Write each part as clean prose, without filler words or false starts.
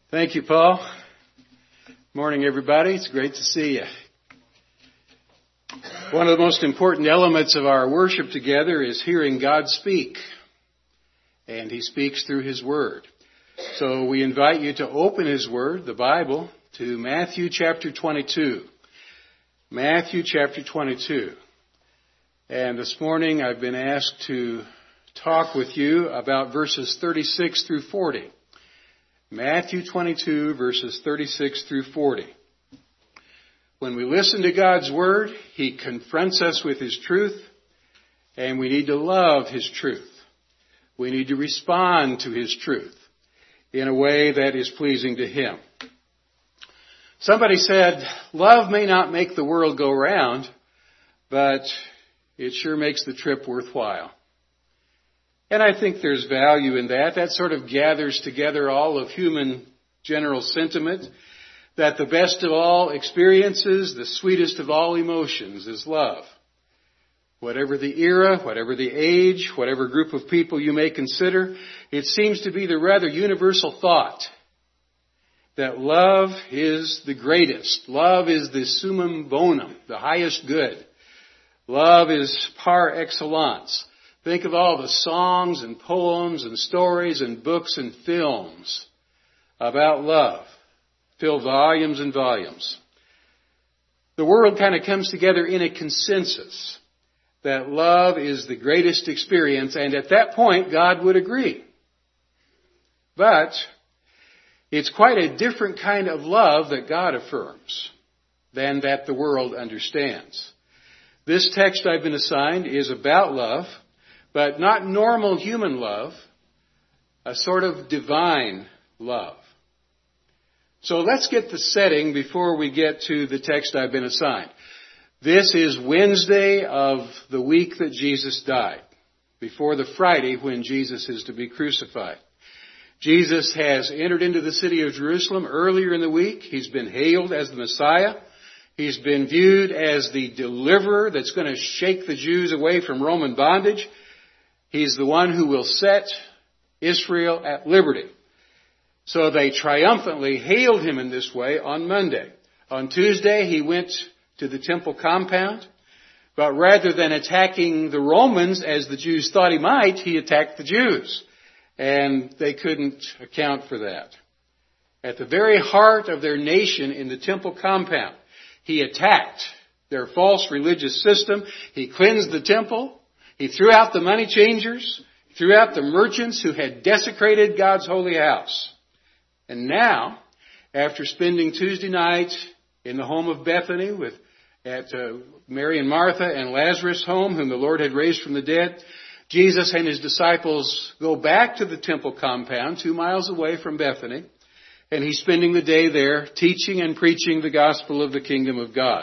Thank you, Paul. Morning, everybody. It's great to see you. One of the most important elements of our worship together is hearing God speak. And He speaks through His Word. So we invite you to open His Word, the Bible, to Matthew chapter 22. Matthew chapter 22. And this morning I've been asked to talk with you about verses 36 through 40. Matthew 22, verses 36 through 40. When we listen to God's Word, He confronts us with His truth, and we need to love His truth. We need to respond to His truth in a way that is pleasing to Him. Somebody said, love may not make the world go round, but it sure makes the trip worthwhile. And I think there's value in that. That sort of gathers together all of human general sentiment that the best of all experiences, the sweetest of all emotions is love. Whatever the era, whatever the age, whatever group of people you may consider, it seems to be the rather universal thought that love is the greatest. Love is the summum bonum, the highest good. Love is par excellence. Think of all the songs and poems and stories and books and films about love. Fill volumes and volumes. The world kind of comes together in a consensus that love is the greatest experience, and at that point, God would agree. But it's quite a different kind of love that God affirms than that the world understands. This text I've been assigned is about love, but not normal human love, a sort of divine love. So let's get the setting before we get to the text I've been assigned. This is Wednesday of the week that Jesus died, before the Friday when Jesus is to be crucified. Jesus has entered into the city of Jerusalem earlier in the week. He's been hailed as the Messiah. He's been viewed as the deliverer that's going to shake the Jews away from Roman bondage. He's the one who will set Israel at liberty. So they triumphantly hailed Him in this way on Monday. On Tuesday, He went to the temple compound, but rather than attacking the Romans as the Jews thought He might, He attacked the Jews. And they couldn't account for that. At the very heart of their nation in the temple compound, He attacked their false religious system. He cleansed the temple. He threw out the money changers, threw out the merchants who had desecrated God's holy house. And now, after spending Tuesday night in the home of Bethany at Mary and Martha and Lazarus' home, whom the Lord had raised from the dead, Jesus and His disciples go back to the temple compound 2 miles away from Bethany, and He's spending the day there teaching and preaching the gospel of the kingdom of God.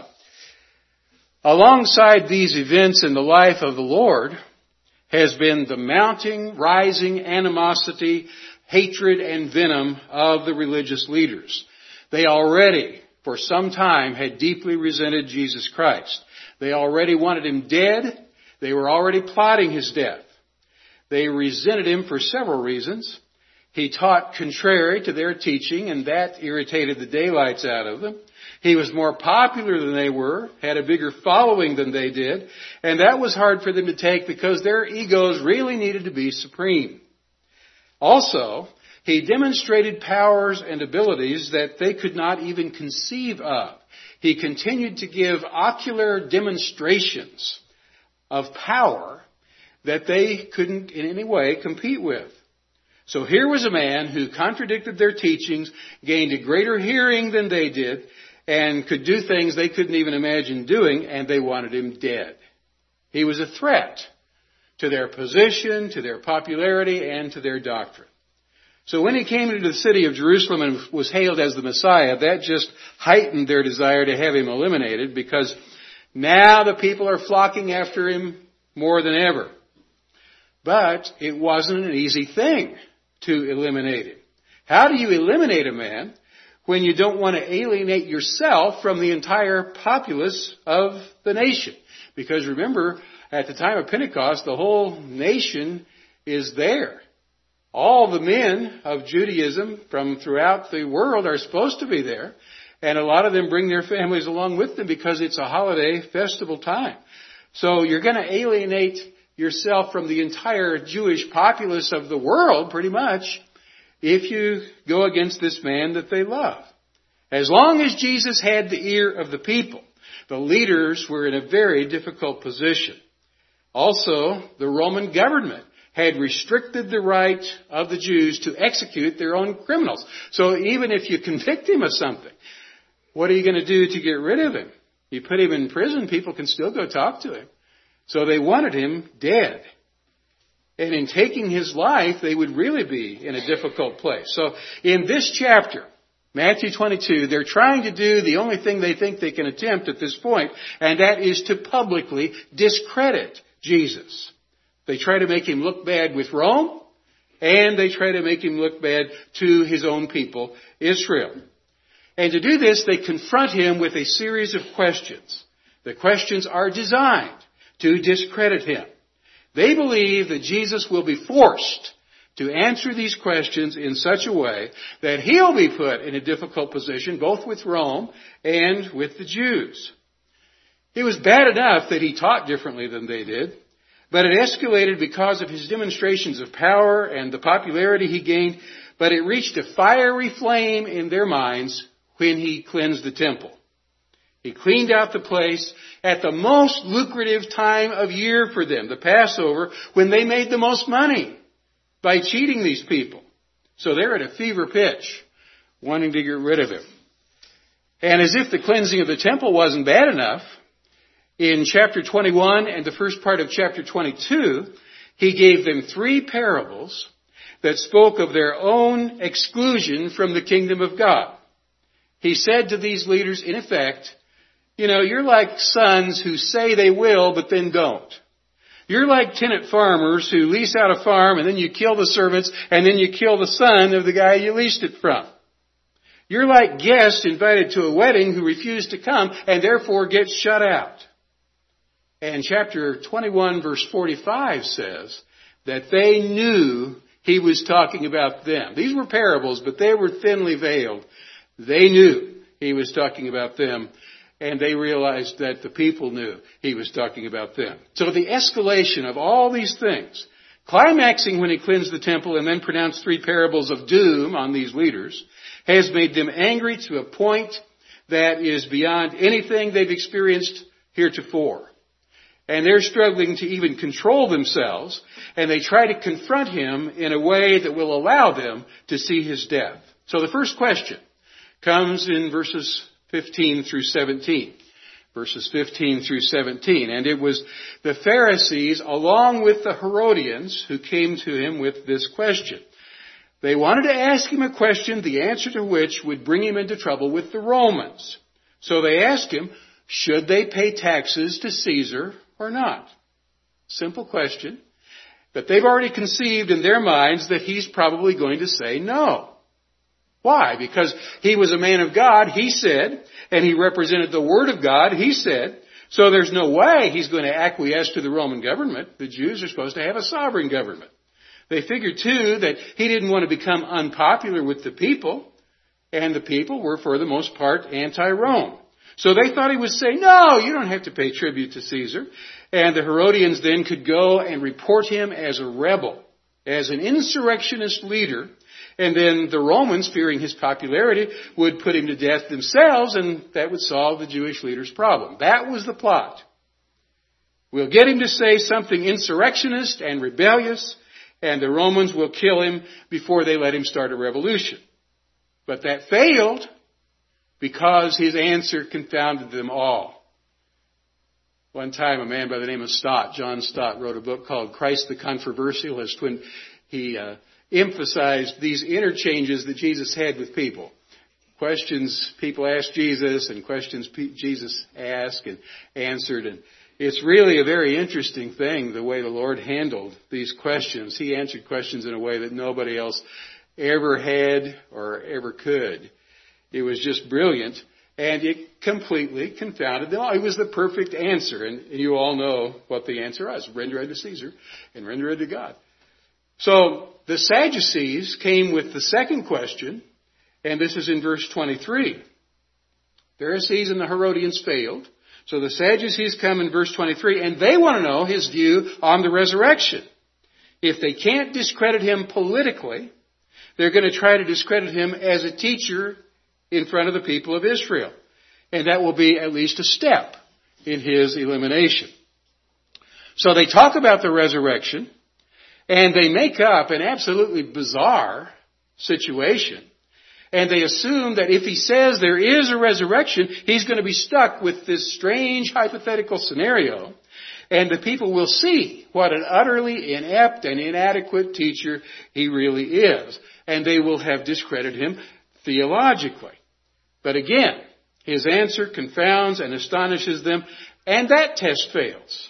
Alongside these events in the life of the Lord has been the mounting, rising animosity, hatred, and venom of the religious leaders. They already, for some time, had deeply resented Jesus Christ. They already wanted Him dead. They were already plotting His death. They resented Him for several reasons. He taught contrary to their teaching, and that irritated the daylights out of them. He was more popular than they were, had a bigger following than they did, and that was hard for them to take because their egos really needed to be supreme. Also, He demonstrated powers and abilities that they could not even conceive of. He continued to give ocular demonstrations of power that they couldn't in any way compete with. So here was a man who contradicted their teachings, gained a greater hearing than they did, and could do things they couldn't even imagine doing, and they wanted Him dead. He was a threat to their position, to their popularity, and to their doctrine. So when He came into the city of Jerusalem and was hailed as the Messiah, that just heightened their desire to have Him eliminated, because now the people are flocking after Him more than ever. But it wasn't an easy thing to eliminate Him. How do you eliminate a man when you don't want to alienate yourself from the entire populace of the nation? Because remember, at the time of Pentecost, the whole nation is there. All the men of Judaism from throughout the world are supposed to be there. And a lot of them bring their families along with them because it's a holiday festival time. So you're going to alienate yourself from the entire Jewish populace of the world, pretty much, if you go against this man that they love. As long as Jesus had the ear of the people, the leaders were in a very difficult position. Also, the Roman government had restricted the right of the Jews to execute their own criminals. So even if you convict him of something, what are you going to do to get rid of him? You put him in prison, people can still go talk to him. So they wanted him dead. And in taking his life, they would really be in a difficult place. So in this chapter, Matthew 22, they're trying to do the only thing they think they can attempt at this point, and that is to publicly discredit Jesus. They try to make him look bad with Rome, and they try to make him look bad to his own people, Israel. And to do this, they confront him with a series of questions. The questions are designed to discredit him. They believe that Jesus will be forced to answer these questions in such a way that he'll be put in a difficult position, both with Rome and with the Jews. It was bad enough that he taught differently than they did, but it escalated because of his demonstrations of power and the popularity he gained, but it reached a fiery flame in their minds when he cleansed the temple. He cleaned out the place at the most lucrative time of year for them, the Passover, when they made the most money by cheating these people. So they're at a fever pitch, wanting to get rid of him. And as if the cleansing of the temple wasn't bad enough, in chapter 21 and the first part of chapter 22, he gave them 3 parables that spoke of their own exclusion from the kingdom of God. He said to these leaders, in effect, you're like sons who say they will, but then don't. You're like tenant farmers who lease out a farm and then you kill the servants and then you kill the son of the guy you leased it from. You're like guests invited to a wedding who refuse to come and therefore get shut out. And chapter 21 verse 45 says that they knew he was talking about them. These were parables, but they were thinly veiled. They knew he was talking about them. And they realized that the people knew he was talking about them. So the escalation of all these things, climaxing when he cleansed the temple and then pronounced 3 parables of doom on these leaders, has made them angry to a point that is beyond anything they've experienced heretofore. And they're struggling to even control themselves, and they try to confront him in a way that will allow them to see his death. So the first question comes in verses 15 through 17. Verses 15 through 17. And it was the Pharisees along with the Herodians who came to him with this question. They wanted to ask him a question, the answer to which would bring him into trouble with the Romans. So they asked him, should they pay taxes to Caesar or not? Simple question. But they've already conceived in their minds that he's probably going to say no. Why? Because he was a man of God, he said, and he represented the Word of God, he said. So there's no way he's going to acquiesce to the Roman government. The Jews are supposed to have a sovereign government. They figured, too, that he didn't want to become unpopular with the people, and the people were, for the most part, anti-Rome. So they thought he would say, no, you don't have to pay tribute to Caesar. And the Herodians then could go and report him as a rebel, as an insurrectionist leader. And then the Romans, fearing his popularity, would put him to death themselves, and that would solve the Jewish leaders' problem. That was the plot. We'll get him to say something insurrectionist and rebellious, and the Romans will kill him before they let him start a revolution. But that failed because his answer confounded them all. One time, a man by the name of Stott, John Stott, wrote a book called Christ the Controversialist, when he emphasized these interchanges that Jesus had with people. Questions people asked Jesus and questions Jesus asked and answered. And it's really a very interesting thing, the way the Lord handled these questions. He answered questions in a way that nobody else ever had or ever could. It was just brilliant, and it completely confounded them all. It was the perfect answer, and you all know what the answer was. Render unto Caesar and render unto God. So the Sadducees came with the second question, and this is in verse 23. Pharisees and the Herodians failed. So the Sadducees come in verse 23, and they want to know his view on the resurrection. If they can't discredit him politically, they're going to try to discredit him as a teacher in front of the people of Israel. And that will be at least a step in his elimination. So they talk about the resurrection, and they make up an absolutely bizarre situation. And they assume that if he says there is a resurrection, he's going to be stuck with this strange hypothetical scenario. And the people will see what an utterly inept and inadequate teacher he really is. And they will have discredited him theologically. But again, his answer confounds and astonishes them, and that test fails.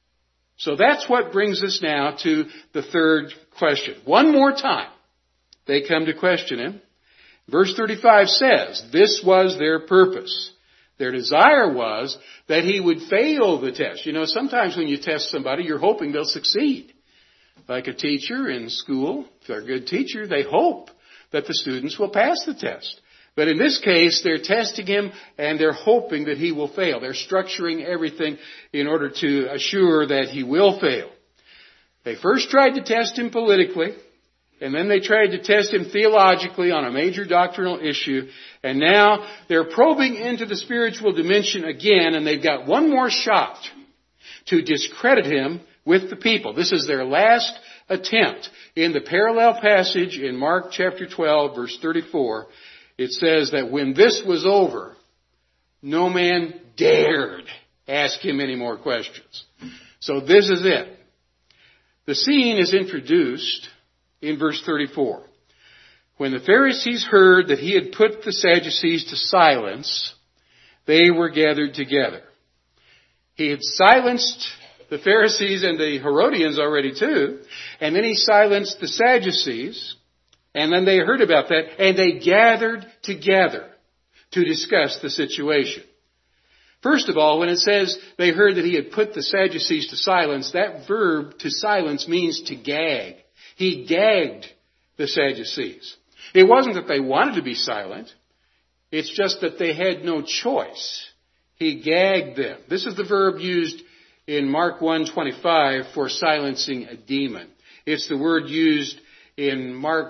So that's what brings us now to the third question. One more time, they come to question him. Verse 35 says, this was their purpose. Their desire was that he would fail the test. You know, sometimes when you test somebody, you're hoping they'll succeed. Like a teacher in school, if they're a good teacher, they hope that the students will pass the test. But in this case, they're testing him and they're hoping that he will fail. They're structuring everything in order to assure that he will fail. They first tried to test him politically, and then they tried to test him theologically on a major doctrinal issue. And now they're probing into the spiritual dimension again, and they've got one more shot to discredit him with the people. This is their last attempt. In the parallel passage in Mark chapter 12, verse 34, it says that when this was over, no man dared ask him any more questions. So this is it. The scene is introduced in verse 34. When the Pharisees heard that he had put the Sadducees to silence, they were gathered together. He had silenced the Pharisees and the Herodians already too, and then he silenced the Sadducees, and then they heard about that, and they gathered together to discuss the situation. First of all, when it says they heard that he had put the Sadducees to silence, that verb to silence means to gag. He gagged the Sadducees. It wasn't that they wanted to be silent. It's just that they had no choice. He gagged them. This is the verb used in Mark 1:25 for silencing a demon. It's the word used in Mark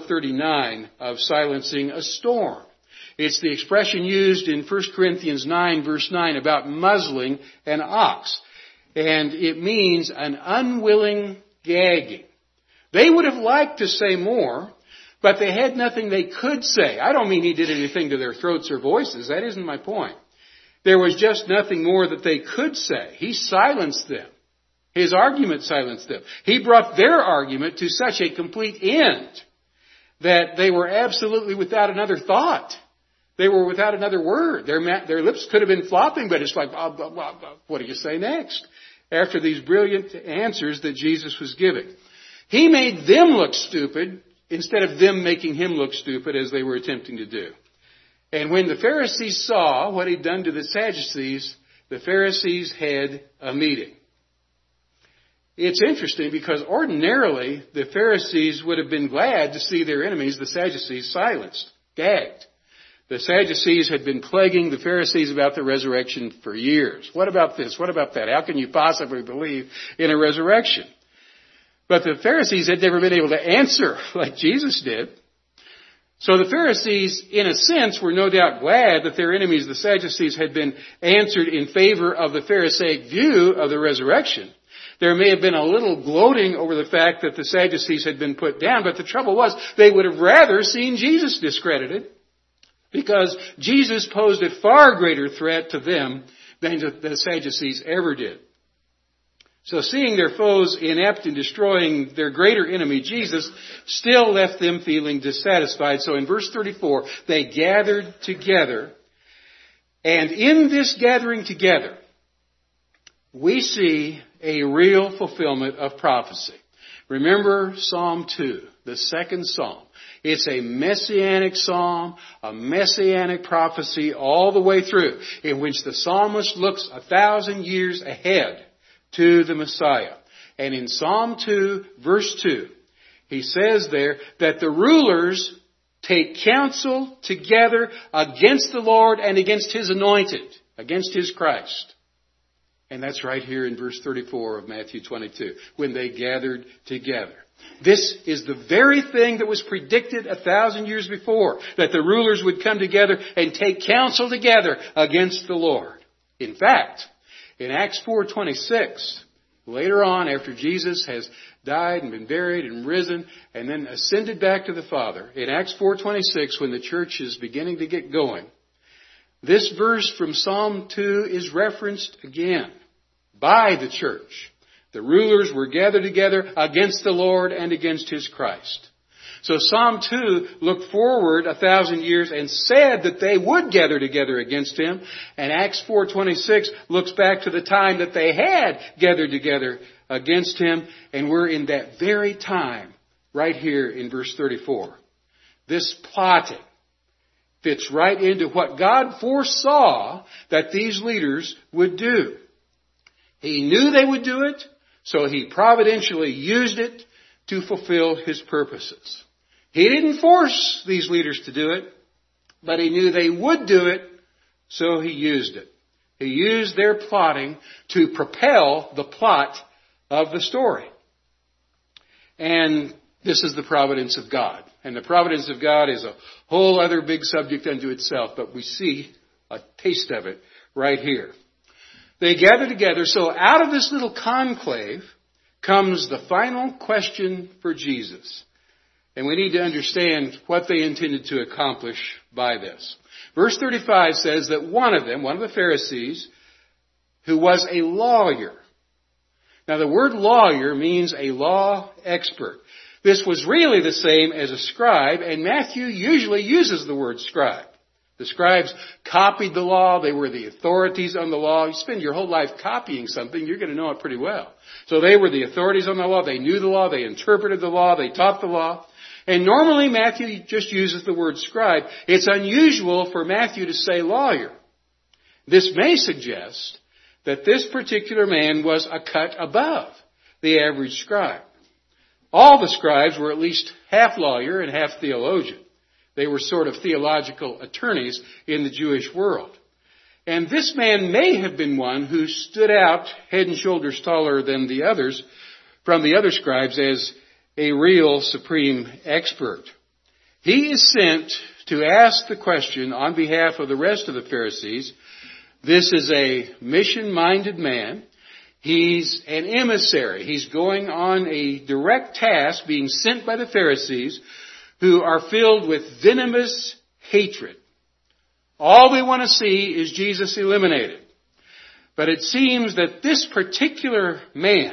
4:39 of silencing a storm. It's the expression used in 1 Corinthians 9 verse 9 about muzzling an ox. And it means an unwilling gagging. They would have liked to say more, but they had nothing they could say. I don't mean he did anything to their throats or voices. That isn't my point. There was just nothing more that they could say. He silenced them. His argument silenced them. He brought their argument to such a complete end that they were absolutely without another thought. They were without another word. Their lips could have been flopping, but it's like, blah, blah, blah, blah. What do you say next? After these brilliant answers that Jesus was giving. He made them look stupid instead of them making him look stupid as they were attempting to do. And when the Pharisees saw what he'd done to the Sadducees, the Pharisees had a meeting. It's interesting because ordinarily the Pharisees would have been glad to see their enemies, the Sadducees, silenced, gagged. The Sadducees had been plaguing the Pharisees about the resurrection for years. What about this? What about that? How can you possibly believe in a resurrection? But the Pharisees had never been able to answer like Jesus did. So the Pharisees, in a sense, were no doubt glad that their enemies, the Sadducees, had been answered in favor of the Pharisaic view of the resurrection. There may have been a little gloating over the fact that the Sadducees had been put down, but the trouble was they would have rather seen Jesus discredited because Jesus posed a far greater threat to them than the Sadducees ever did. So seeing their foes inept in destroying their greater enemy, Jesus, still left them feeling dissatisfied. So in verse 34, they gathered together. And in this gathering together, we see a real fulfillment of prophecy. Remember Psalm 2, the second psalm. It's a messianic psalm, a messianic prophecy all the way through, in which the psalmist looks 1,000 years ahead to the Messiah. And in Psalm 2, verse 2, He says there that the rulers take counsel together against the Lord and against His anointed, against His Christ. And that's right here in verse 34 of Matthew 22, when they gathered together. This is the very thing that was predicted 1,000 years before, that the rulers would come together and take counsel together against the Lord. In fact, in Acts 4:26, later on, after Jesus has died and been buried and risen and then ascended back to the Father, in Acts 4:26, when the church is beginning to get going, this verse from Psalm 2 is referenced again by the church. The rulers were gathered together against the Lord and against His Christ. So Psalm 2 looked forward 1,000 years and said that they would gather together against Him. And Acts 4:26 looks back to the time that they had gathered together against Him. And we're in that very time right here in verse 34. This plotting fits right into what God foresaw that these leaders would do. He knew they would do it, so He providentially used it to fulfill His purposes. He didn't force these leaders to do it, but He knew they would do it, so He used it. He used their plotting to propel the plot of the story. And this is the providence of God. And the providence of God is a whole other big subject unto itself, but we see a taste of it right here. They gather together, so out of this little conclave comes the final question for Jesus. And we need to understand what they intended to accomplish by this. Verse 35 says that one of them, one of the Pharisees, who was a lawyer. Now the word lawyer means a law expert. This was really the same as a scribe, and Matthew usually uses the word scribe. The scribes copied the law. They were the authorities on the law. You spend your whole life copying something, you're going to know it pretty well. So they were the authorities on the law. They knew the law. They interpreted the law. They taught the law. And normally Matthew just uses the word scribe. It's unusual for Matthew to say lawyer. This may suggest that this particular man was a cut above the average scribe. All the scribes were at least half lawyer and half theologian. They were sort of theological attorneys in the Jewish world. And this man may have been one who stood out head and shoulders taller than the others from the other scribes as a real supreme expert. He is sent to ask the question on behalf of the rest of the Pharisees. This is a mission-minded man. He's an emissary. He's going on a direct task, being sent by the Pharisees, who are filled with venomous hatred. All they want to see is Jesus eliminated. But it seems that this particular man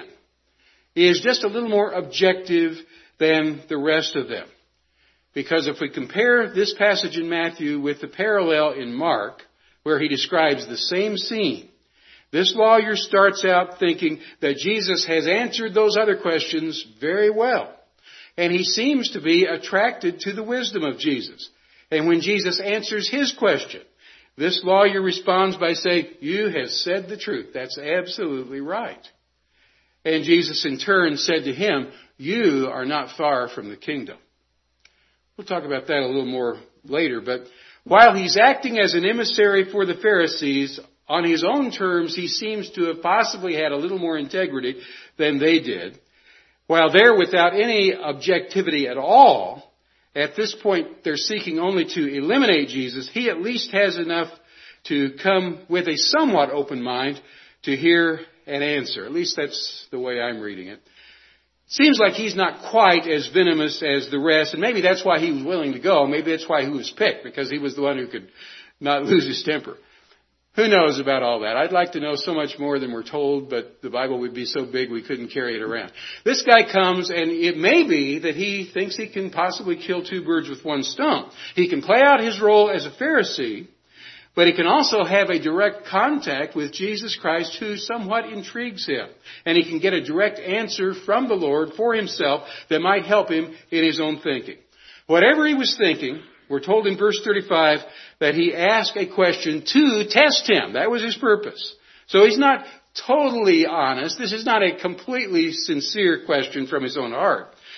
is just a little more objective than the rest of them. Because if we compare this passage in Matthew with the parallel in Mark, where he describes the same scene, this lawyer starts out thinking that Jesus has answered those other questions very well. And he seems to be attracted to the wisdom of Jesus. And when Jesus answers his question, this lawyer responds by saying, "You have said the truth. That's absolutely right." And Jesus in turn said to him, "You are not far from the kingdom." We'll talk about that a little more later. But while he's acting as an emissary for the Pharisees, on his own terms, he seems to have possibly had a little more integrity than they did. While they're without any objectivity at all, at this point they're seeking only to eliminate Jesus, he at least has enough to come with a somewhat open mind to hear and answer. At least that's the way I'm reading it. Seems like he's not quite as venomous as the rest, and maybe that's why he was willing to go. Maybe that's why he was picked, because he was the one who could not lose his temper. Who knows about all that? I'd like to know so much more than we're told, but the Bible would be so big we couldn't carry it around. This guy comes, and it may be that he thinks he can possibly kill two birds with one stone. He can play out his role as a Pharisee, but he can also have a direct contact with Jesus Christ, who somewhat intrigues him. And he can get a direct answer from the Lord for himself that might help him in his own thinking. Whatever he was thinking, we're told in verse 35 that he asked a question to test him. That was his purpose. So he's not totally honest. This is not a completely sincere question from his own heart.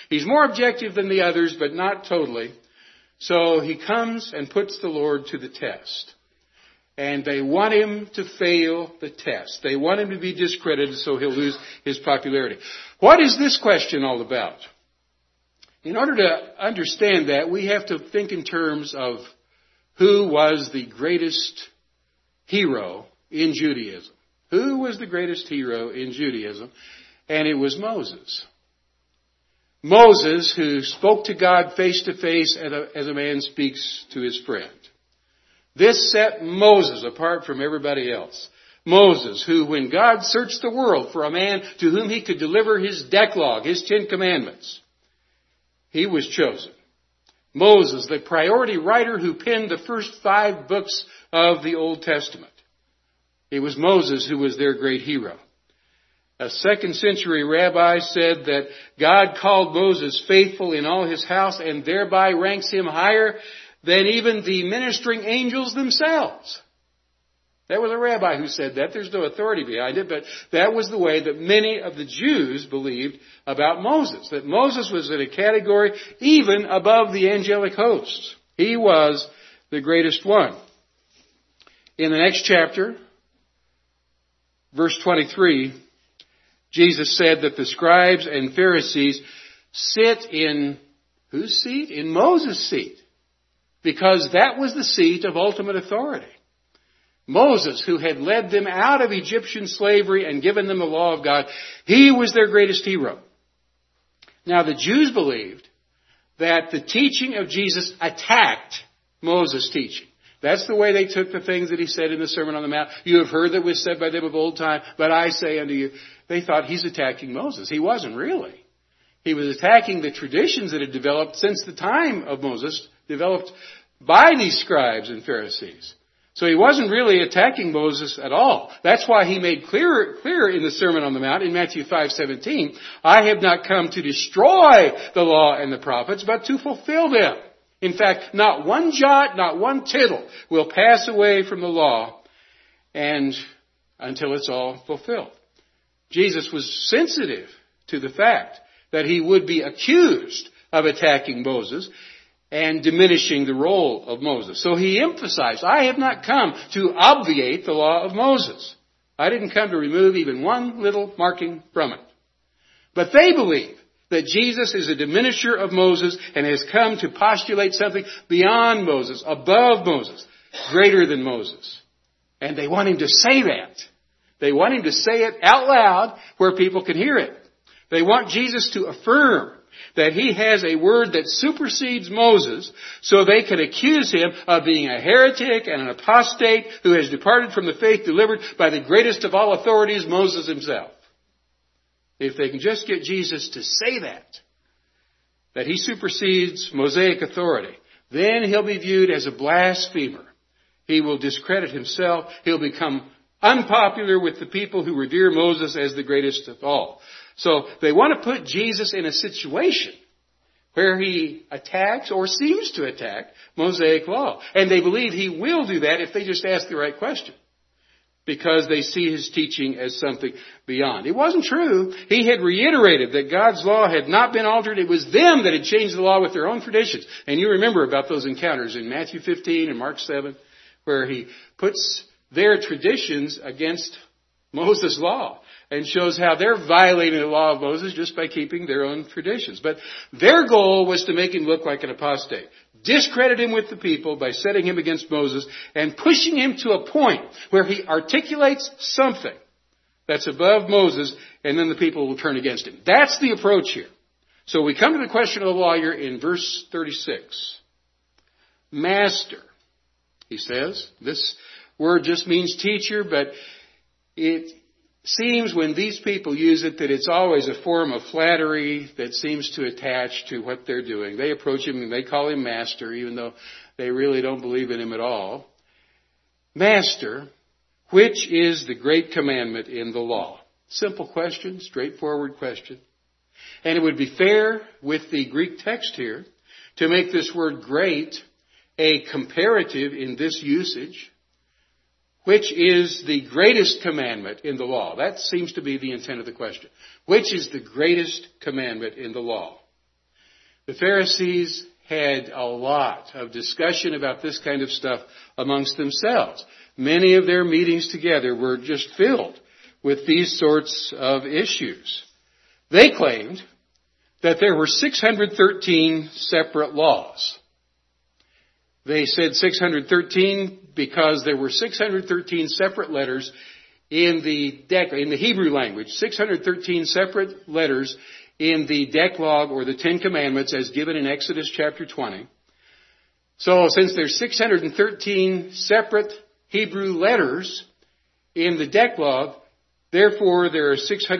He's more objective than the others, but not totally. So he comes and puts the Lord to the test. And they want him to fail the test. They want him to be discredited so he'll lose his popularity. What is this question all about? In order to understand that, we have to think in terms of who was the greatest hero in Judaism. Who was the greatest hero in Judaism? And it was Moses. Moses, who spoke to God face to face as a man speaks to his friend. This set Moses apart from everybody else. Moses, who when God searched the world for a man to whom he could deliver his Decalogue, his 10 Commandments, he was chosen. Moses, the priority writer who penned the first 5 books of the Old Testament. It was Moses who was their great hero. A 2nd century rabbi said that God called Moses faithful in all his house and thereby ranks him higher than even the ministering angels themselves. That was a rabbi who said that. There's no authority behind it, but that was the way that many of the Jews believed about Moses. That Moses was in a category even above the angelic hosts. He was the greatest one. In the next chapter, verse 23, Jesus said that the scribes and Pharisees sit in whose seat? In Moses' seat. Because that was the seat of ultimate authority. Moses, who had led them out of Egyptian slavery and given them the law of God, he was their greatest hero. Now the Jews believed that the teaching of Jesus attacked Moses' teaching. That's the way they took the things that he said in the Sermon on the Mount. You have heard that was said by them of old time, but I say unto you. They thought he's attacking Moses. He wasn't really. He was attacking the traditions that had developed since the time of Moses, developed by these scribes and Pharisees. So he wasn't really attacking Moses at all. That's why he made clear in the Sermon on the Mount in Matthew 5:17, I have not come to destroy the law and the prophets, but to fulfill them. In fact, not one jot, not one tittle will pass away from the law and until it's all fulfilled. Jesus was sensitive to the fact that he would be accused of attacking Moses and diminishing the role of Moses. So he emphasized, I have not come to obviate the law of Moses. I didn't come to remove even one little marking from it. But they believe that Jesus is a diminisher of Moses and has come to postulate something beyond Moses, above Moses, greater than Moses. And they want him to say that. They want him to say it out loud where people can hear it. They want Jesus to affirm that he has a word that supersedes Moses so they can accuse him of being a heretic and an apostate who has departed from the faith delivered by the greatest of all authorities, Moses himself. If they can just get Jesus to say that he supersedes Mosaic authority, then he'll be viewed as a blasphemer. He will discredit himself. He'll become unpopular with the people who revere Moses as the greatest of all. So they want to put Jesus in a situation where he attacks or seems to attack Mosaic law. And they believe he will do that if they just ask the right question, because they see his teaching as something beyond. It wasn't true. He had reiterated that God's law had not been altered. It was them that had changed the law with their own traditions. And you remember about those encounters in Matthew 15 and Mark 7, where he puts their traditions against Moses' law and shows how they're violating the law of Moses just by keeping their own traditions. But their goal was to make him look like an apostate, discredit him with the people by setting him against Moses and pushing him to a point where he articulates something that's above Moses, and then the people will turn against him. That's the approach here. So we come to the question of the lawyer in verse 36. Master, he says. This word just means teacher, but it seems when these people use it that it's always a form of flattery that seems to attach to what they're doing. They approach him and they call him master, even though they really don't believe in him at all. Master, which is the great commandment in the law? Simple question, straightforward question. And it would be fair with the Greek text here to make this word great a comparative in this usage. Which is the greatest commandment in the law? That seems to be the intent of the question. Which is the greatest commandment in the law? The Pharisees had a lot of discussion about this kind of stuff amongst themselves. Many of their meetings together were just filled with these sorts of issues. They claimed that there were 613 separate laws. They said 613 because there were 613 separate letters in the Hebrew language, 613 separate letters in the Decalogue or the Ten Commandments as given in Exodus chapter 20. So since there's 613 separate Hebrew letters in the Decalogue, therefore there are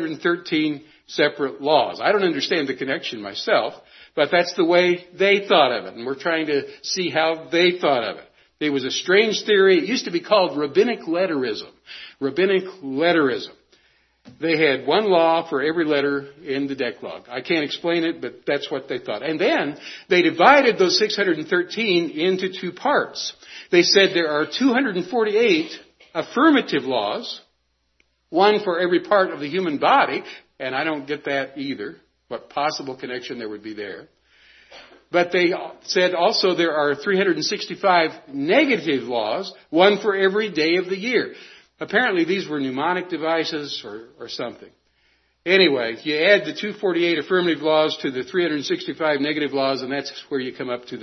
613 separate laws. I don't understand the connection myself, but that's the way they thought of it, and we're trying to see how they thought of it. It was a strange theory. It used to be called rabbinic letterism. Rabbinic letterism. They had one law for every letter in the Decalogue. I can't explain it, but that's what they thought. And then they divided those 613 into two parts. They said there are 248 affirmative laws, one for every part of the human body, and I don't get that either, what possible connection there would be there. But they said also there are 365 negative laws, one for every day of the year. Apparently these were mnemonic devices or something. Anyway, you add the 248 affirmative laws to the 365 negative laws, and that's where you come up to the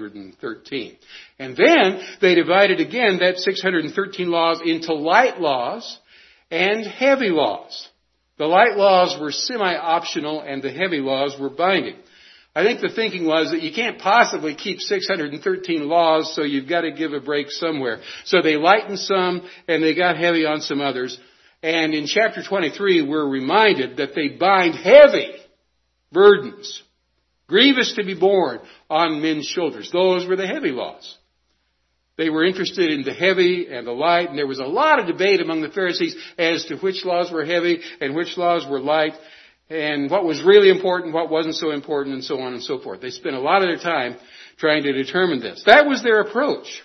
613. And then they divided again that 613 laws into light laws and heavy laws. The light laws were semi-optional and the heavy laws were binding. I think the thinking was that you can't possibly keep 613 laws, so you've got to give a break somewhere. So they lightened some and they got heavy on some others. And in chapter 23, we're reminded that they bind heavy burdens, grievous to be borne, on men's shoulders. Those were the heavy laws. They were interested in the heavy and the light, and there was a lot of debate among the Pharisees as to which laws were heavy and which laws were light, and what was really important, what wasn't so important, and so on and so forth. They spent a lot of their time trying to determine this. That was their approach.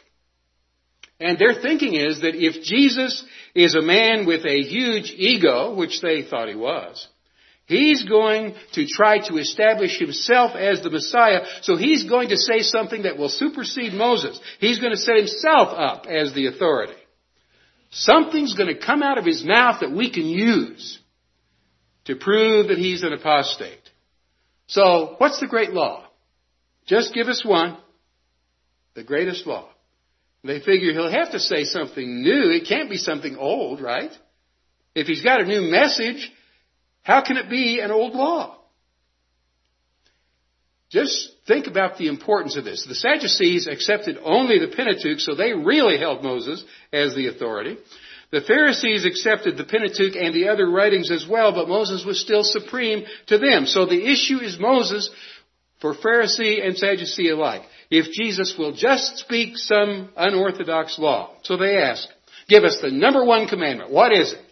And their thinking is that if Jesus is a man with a huge ego, which they thought he was, he's going to try to establish himself as the Messiah, so he's going to say something that will supersede Moses. He's going to set himself up as the authority. Something's going to come out of his mouth that we can use to prove that he's an apostate. So, what's the great law? Just give us one, the greatest law. They figure he'll have to say something new. It can't be something old, right? If he's got a new message, how can it be an old law? Just think about the importance of this. The Sadducees accepted only the Pentateuch, so they really held Moses as the authority. The Pharisees accepted the Pentateuch and the other writings as well, but Moses was still supreme to them. So the issue is Moses for Pharisee and Sadducee alike. If Jesus will just speak some unorthodox law. So they ask, give us the number one commandment. What is it?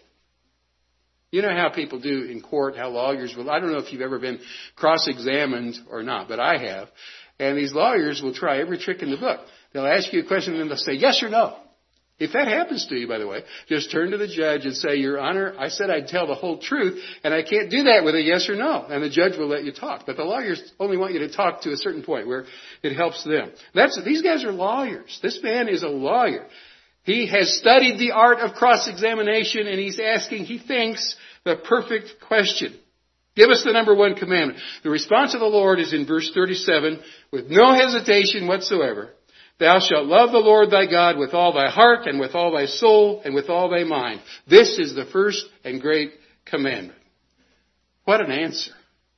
You know how people do in court, how lawyers will, I don't know if you've ever been cross-examined or not, but I have. And these lawyers will try every trick in the book. They'll ask you a question and then they'll say yes or no. If that happens to you, by the way, just turn to the judge and say, Your Honor, I said I'd tell the whole truth, and I can't do that with a yes or no. And the judge will let you talk. But the lawyers only want you to talk to a certain point where it helps them. These guys are lawyers. This man is a lawyer. He has studied the art of cross-examination, and he's asking, he thinks, the perfect question. Give us the number one commandment. The response of the Lord is in verse 37, with no hesitation whatsoever. Thou shalt love the Lord thy God with all thy heart and with all thy soul and with all thy mind. This is the first and great commandment. What an answer.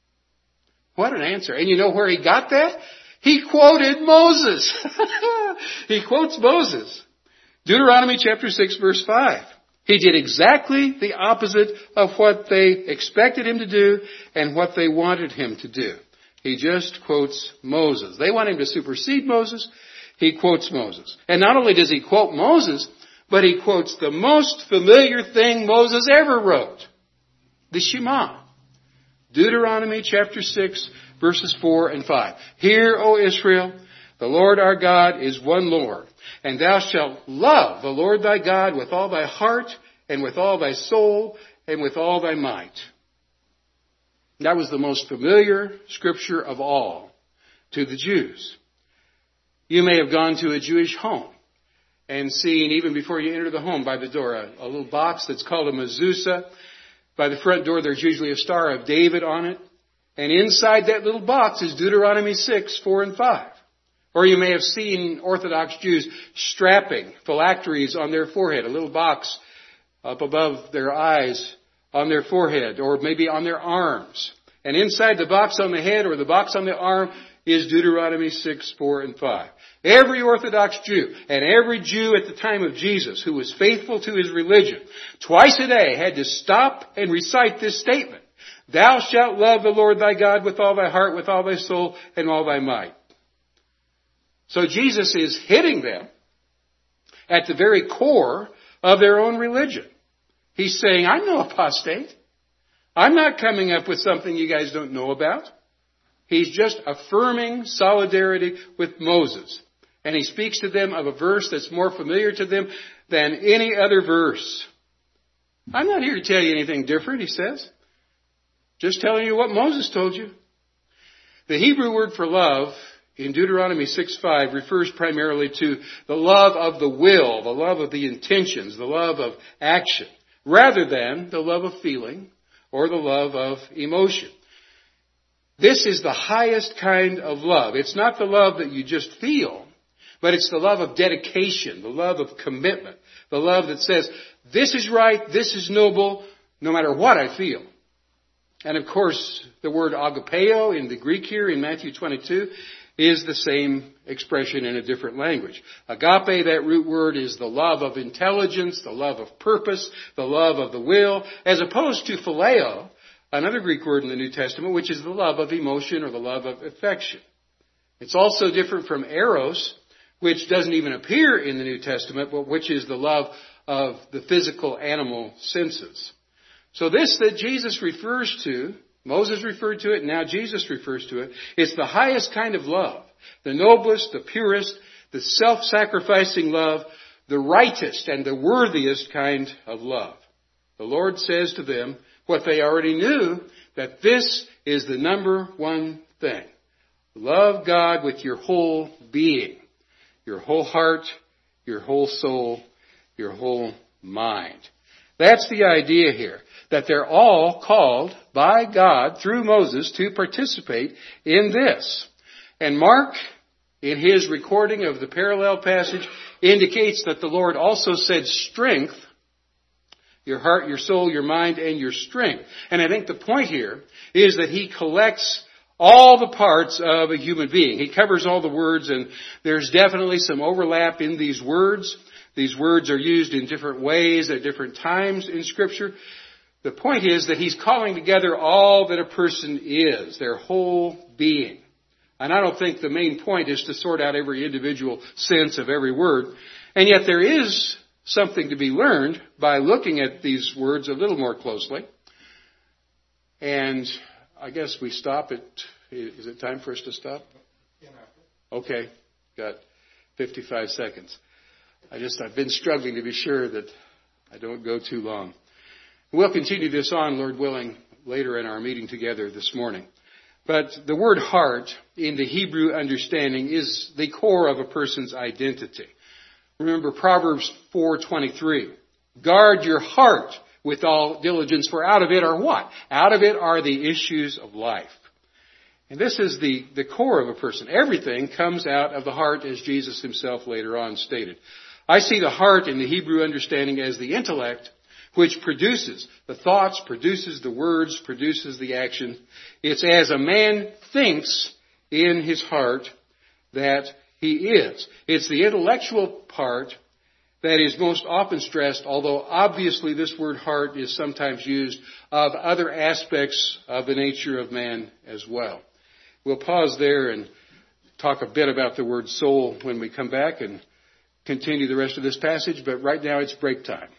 What an answer. And you know where he got that? He quoted Moses. He quotes Moses. Deuteronomy chapter 6 verse 5. He did exactly the opposite of what they expected him to do and what they wanted him to do. He just quotes Moses. They want him to supersede Moses. He quotes Moses. And not only does he quote Moses, but he quotes the most familiar thing Moses ever wrote. The Shema. Deuteronomy chapter 6 verses 4 and 5. Hear, O Israel, the Lord our God is one Lord. And thou shalt love the Lord thy God with all thy heart and with all thy soul and with all thy might. That was the most familiar scripture of all. to the Jews. You may have gone to a Jewish home and seen, even before you enter the home by the door, a little box that's called a mezuzah. By the front door, there's usually a Star of David on it. And inside that little box is Deuteronomy 6, 4, and 5. Or you may have seen Orthodox Jews strapping phylacteries on their forehead, a little box up above their eyes on their forehead, or maybe on their arms. And inside the box on the head or the box on the arm is Deuteronomy 6, 4, and 5. Every Orthodox Jew and every Jew at the time of Jesus who was faithful to his religion twice a day had to stop and recite this statement. Thou shalt love the Lord thy God with all thy heart, with all thy soul, and all thy might. So Jesus is hitting them at the very core of their own religion. He's saying, I'm no apostate. I'm not coming up with something you guys don't know about. He's just affirming solidarity with Moses. And he speaks to them of a verse that's more familiar to them than any other verse. I'm not here to tell you anything different, he says. Just telling you what Moses told you. The Hebrew word for love in Deuteronomy 6:5 refers primarily to the love of the will, the love of the intentions, the love of action, rather than the love of feeling or the love of emotion. This is the highest kind of love. It's not the love that you just feel, but it's the love of dedication, the love of commitment, the love that says, this is right, this is noble, no matter what I feel. And of course, the word agapeo in the Greek here in Matthew 22 is the same expression in a different language. Agape, that root word, is the love of intelligence, the love of purpose, the love of the will, as opposed to phileo, another Greek word in the New Testament, which is the love of emotion or the love of affection. It's also different from eros, which doesn't even appear in the New Testament, but which is the love of the physical animal senses. So this that Jesus refers to, Moses referred to it, and now Jesus refers to it, it's the highest kind of love, the noblest, the purest, the self-sacrificing love, the rightest and the worthiest kind of love. The Lord says to them what they already knew, that this is the number one thing. Love God with your whole being, your whole heart, your whole soul, your whole mind. That's the idea here, that they're all called by God through Moses to participate in this. And Mark, in his recording of the parallel passage, indicates that the Lord also said strength, your heart, your soul, your mind, and your strength. And I think the point here is that he collects all the parts of a human being. He covers all the words, and there's definitely some overlap in these words. These words are used in different ways at different times in Scripture. The point is that he's calling together all that a person is, their whole being. And I don't think the main point is to sort out every individual sense of every word. And yet there is something to be learned by looking at these words a little more closely. And I guess we stop at, is it time for us to stop? Okay, got 55 seconds. I've been struggling to be sure that I don't go too long. We'll continue this on, Lord willing, later in our meeting together this morning. But the word heart in the Hebrew understanding is the core of a person's identity. Remember Proverbs 4:23. Guard your heart with all diligence, for out of it are what? Out of it are the issues of life. And this is the core of a person. Everything comes out of the heart, as Jesus himself later on stated. I see the heart in the Hebrew understanding as the intellect, which produces the thoughts, produces the words, produces the action. It's as a man thinks in his heart that he is. It's the intellectual part that is most often stressed, although obviously this word heart is sometimes used of other aspects of the nature of man as well. We'll pause there and talk a bit about the word soul when we come back and continue the rest of this passage, but right now it's break time.